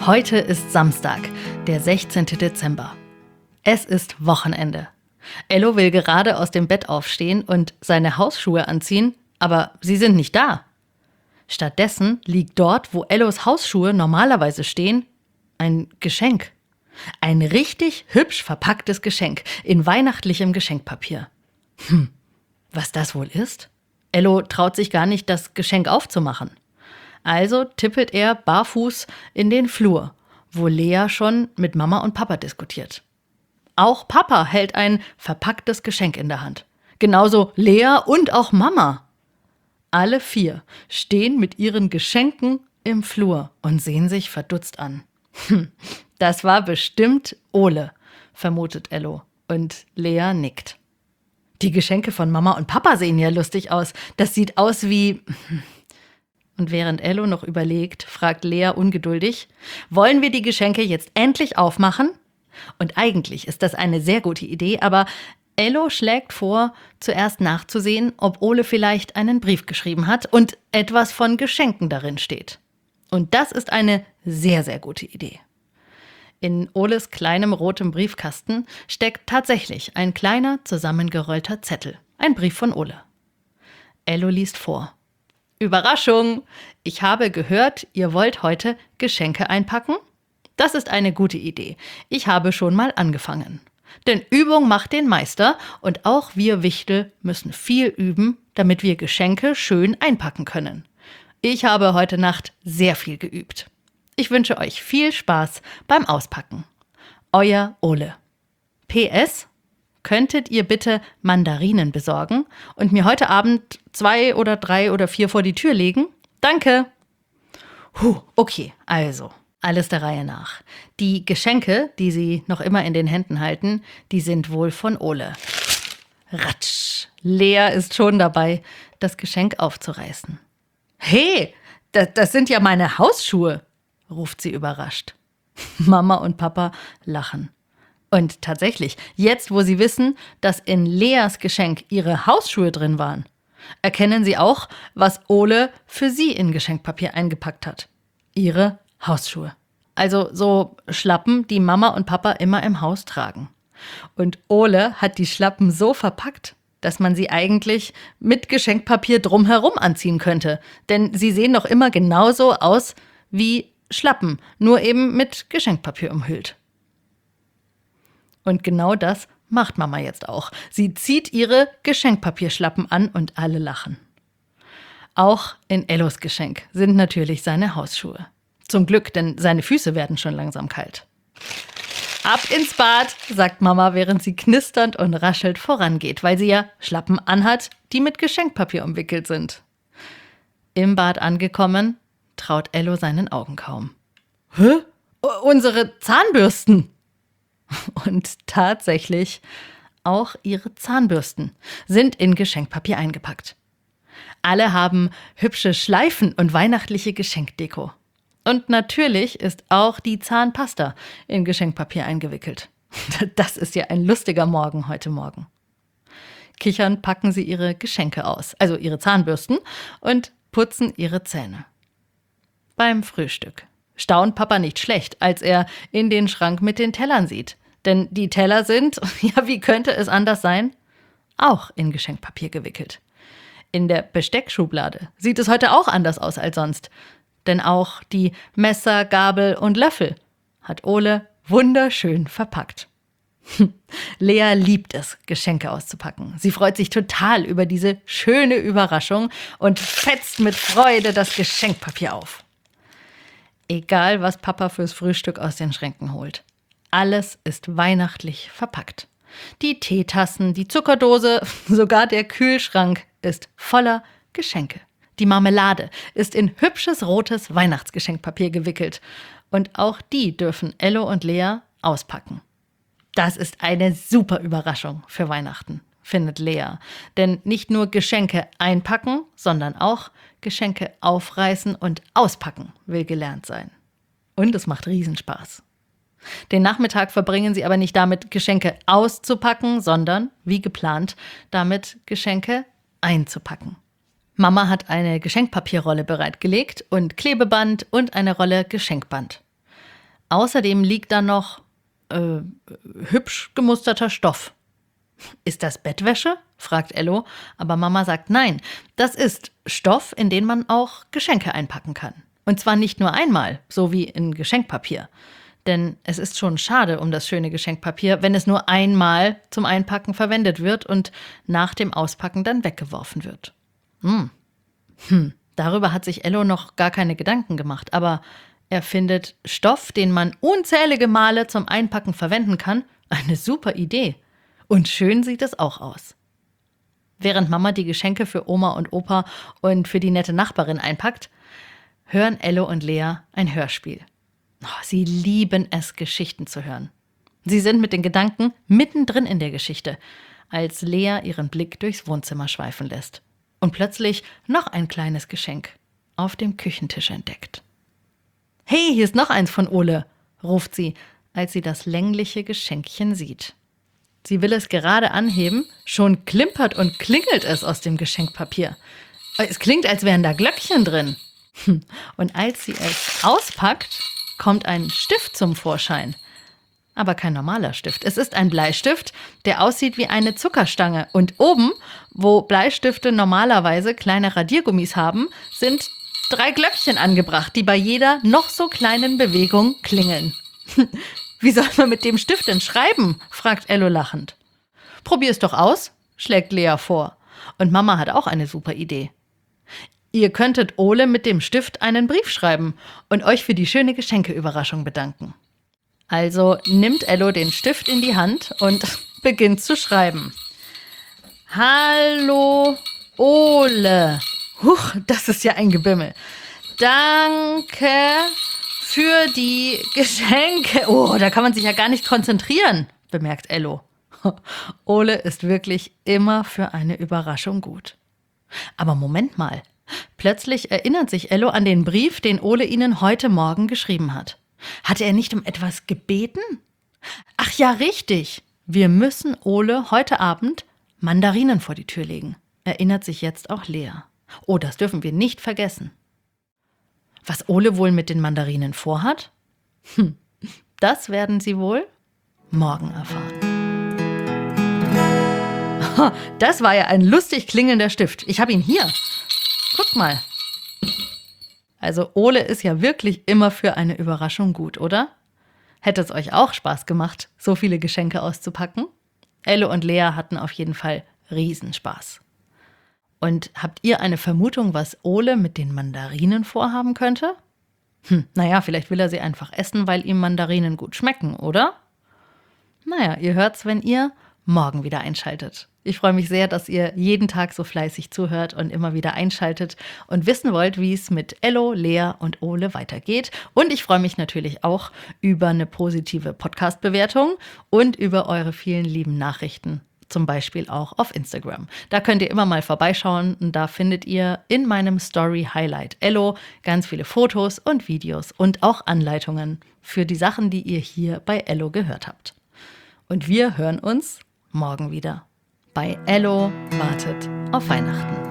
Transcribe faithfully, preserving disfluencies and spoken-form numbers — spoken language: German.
Heute ist Samstag, der sechzehnten Dezember. Es ist Wochenende. Ello will gerade aus dem Bett aufstehen und seine Hausschuhe anziehen, aber sie sind nicht da. Stattdessen liegt dort, wo Ellos Hausschuhe normalerweise stehen, ein Geschenk. Ein richtig hübsch verpacktes Geschenk in weihnachtlichem Geschenkpapier. Hm, was das wohl ist? Ello traut sich gar nicht, das Geschenk aufzumachen. Also tippelt er barfuß in den Flur, wo Lea schon mit Mama und Papa diskutiert. Auch Papa hält ein verpacktes Geschenk in der Hand. Genauso Lea und auch Mama. Alle vier stehen mit ihren Geschenken im Flur und sehen sich verdutzt an. Hm, das war bestimmt Ole, vermutet Ello. Und Lea nickt. Die Geschenke von Mama und Papa sehen ja lustig aus. Das sieht aus wie... Und während Ello noch überlegt, fragt Lea ungeduldig, wollen wir die Geschenke jetzt endlich aufmachen? Und eigentlich ist das eine sehr gute Idee, aber Ello schlägt vor, zuerst nachzusehen, ob Ole vielleicht einen Brief geschrieben hat und etwas von Geschenken darin steht. Und das ist eine sehr, sehr gute Idee. In Oles kleinem rotem Briefkasten steckt tatsächlich ein kleiner, zusammengerollter Zettel. Ein Brief von Ole. Ello liest vor. Überraschung! Ich habe gehört, ihr wollt heute Geschenke einpacken? Das ist eine gute Idee. Ich habe schon mal angefangen. Denn Übung macht den Meister und auch wir Wichtel müssen viel üben, damit wir Geschenke schön einpacken können. Ich habe heute Nacht sehr viel geübt. Ich wünsche euch viel Spaß beim Auspacken. Euer Ole. P S Könntet ihr bitte Mandarinen besorgen und mir heute Abend zwei oder drei oder vier vor die Tür legen? Danke. Huh, okay, also, alles der Reihe nach. Die Geschenke, die sie noch immer in den Händen halten, die sind wohl von Ole. Ratsch, Lea ist schon dabei, das Geschenk aufzureißen. Hey, das, das sind ja meine Hausschuhe, ruft sie überrascht. Mama und Papa lachen. Und tatsächlich, jetzt wo sie wissen, dass in Leas Geschenk ihre Hausschuhe drin waren, erkennen sie auch, was Ole für sie in Geschenkpapier eingepackt hat. Ihre Hausschuhe. Also so Schlappen, die Mama und Papa immer im Haus tragen. Und Ole hat die Schlappen so verpackt, dass man sie eigentlich mit Geschenkpapier drumherum anziehen könnte. Denn sie sehen noch immer genauso aus wie Schlappen, nur eben mit Geschenkpapier umhüllt. Und genau das macht Mama jetzt auch. Sie zieht ihre Geschenkpapierschlappen an und alle lachen. Auch in Ellos Geschenk sind natürlich seine Hausschuhe. Zum Glück, denn seine Füße werden schon langsam kalt. Ab ins Bad, sagt Mama, während sie knisternd und raschelt vorangeht, weil sie ja Schlappen anhat, die mit Geschenkpapier umwickelt sind. Im Bad angekommen, traut Ello seinen Augen kaum. Hä? Unsere Zahnbürsten! Und tatsächlich, auch ihre Zahnbürsten sind in Geschenkpapier eingepackt. Alle haben hübsche Schleifen und weihnachtliche Geschenkdeko. Und natürlich ist auch die Zahnpasta in Geschenkpapier eingewickelt. Das ist ja ein lustiger Morgen heute Morgen. Kichernd packen sie ihre Geschenke aus, also ihre Zahnbürsten, und putzen ihre Zähne. Beim Frühstück staunt Papa nicht schlecht, als er in den Schrank mit den Tellern sieht. Denn die Teller sind, ja, wie könnte es anders sein, auch in Geschenkpapier gewickelt. In der Besteckschublade sieht es heute auch anders aus als sonst. Denn auch die Messer, Gabel und Löffel hat Ole wunderschön verpackt. Lea liebt es, Geschenke auszupacken. Sie freut sich total über diese schöne Überraschung und fetzt mit Freude das Geschenkpapier auf. Egal, was Papa fürs Frühstück aus den Schränken holt. Alles ist weihnachtlich verpackt. Die Teetassen, die Zuckerdose, sogar der Kühlschrank ist voller Geschenke. Die Marmelade ist in hübsches rotes Weihnachtsgeschenkpapier gewickelt. Und auch die dürfen Ello und Lea auspacken. Das ist eine super Überraschung für Weihnachten, findet Lea. Denn nicht nur Geschenke einpacken, sondern auch Geschenke aufreißen und auspacken will gelernt sein. Und es macht Riesenspaß. Den Nachmittag verbringen sie aber nicht damit, Geschenke auszupacken, sondern, wie geplant, damit Geschenke einzupacken. Mama hat eine Geschenkpapierrolle bereitgelegt und Klebeband und eine Rolle Geschenkband. Außerdem liegt da noch äh, hübsch gemusterter Stoff. Ist das Bettwäsche? Fragt Ello, aber Mama sagt nein. Das ist Stoff, in den man auch Geschenke einpacken kann. Und zwar nicht nur einmal, so wie in Geschenkpapier. Denn es ist schon schade um das schöne Geschenkpapier, wenn es nur einmal zum Einpacken verwendet wird und nach dem Auspacken dann weggeworfen wird. Hm. Hm. Darüber hat sich Ello noch gar keine Gedanken gemacht, aber er findet Stoff, den man unzählige Male zum Einpacken verwenden kann, eine super Idee. Und schön sieht es auch aus. Während Mama die Geschenke für Oma und Opa und für die nette Nachbarin einpackt, hören Ello und Lea ein Hörspiel. Oh, sie lieben es, Geschichten zu hören. Sie sind mit den Gedanken mittendrin in der Geschichte, als Lea ihren Blick durchs Wohnzimmer schweifen lässt und plötzlich noch ein kleines Geschenk auf dem Küchentisch entdeckt. »Hey, hier ist noch eins von Ole«, ruft sie, als sie das längliche Geschenkchen sieht. Sie will es gerade anheben, schon klimpert und klingelt es aus dem Geschenkpapier. Es klingt, als wären da Glöckchen drin. Und als sie es auspackt, kommt ein Stift zum Vorschein. Aber kein normaler Stift. Es ist ein Bleistift, der aussieht wie eine Zuckerstange. Und oben, wo Bleistifte normalerweise kleine Radiergummis haben, sind drei Glöckchen angebracht, die bei jeder noch so kleinen Bewegung klingeln. »Wie soll man mit dem Stift denn schreiben?« fragt Ello lachend. »Probier es doch aus«, schlägt Lea vor. Und Mama hat auch eine super Idee. Ihr könntet Ole mit dem Stift einen Brief schreiben und euch für die schöne Geschenkeüberraschung bedanken. Also nimmt Ello den Stift in die Hand und beginnt zu schreiben. »Hallo Ole. Huch, das ist ja ein Gebimmel. Danke für die Geschenke.« Oh, da kann man sich ja gar nicht konzentrieren, bemerkt Ello. Ole ist wirklich immer für eine Überraschung gut. Aber Moment mal. Plötzlich erinnert sich Ello an den Brief, den Ole ihnen heute Morgen geschrieben hat. Hatte er nicht um etwas gebeten? Ach ja, richtig. Wir müssen Ole heute Abend Mandarinen vor die Tür legen, erinnert sich jetzt auch Lea. Oh, das dürfen wir nicht vergessen. Was Ole wohl mit den Mandarinen vorhat? Hm, das werden Sie wohl morgen erfahren. Das war ja ein lustig klingelnder Stift. Ich habe ihn hier. Guck mal. Also Ole ist ja wirklich immer für eine Überraschung gut, oder? Hätte es euch auch Spaß gemacht, so viele Geschenke auszupacken? Ello und Lea hatten auf jeden Fall Riesenspaß. Und habt ihr eine Vermutung, was Ole mit den Mandarinen vorhaben könnte? Hm, naja, vielleicht will er sie einfach essen, weil ihm Mandarinen gut schmecken, oder? Naja, ihr hört's, wenn ihr morgen wieder einschaltet. Ich freue mich sehr, dass ihr jeden Tag so fleißig zuhört und immer wieder einschaltet und wissen wollt, wie es mit Ello, Lea und Ole weitergeht. Und ich freue mich natürlich auch über eine positive Podcast-Bewertung und über eure vielen lieben Nachrichten, zum Beispiel auch auf Instagram. Da könnt ihr immer mal vorbeischauen und da findet ihr in meinem Story-Highlight Ello ganz viele Fotos und Videos und auch Anleitungen für die Sachen, die ihr hier bei Ello gehört habt. Und wir hören uns morgen wieder. Bei Ello wartet auf Weihnachten.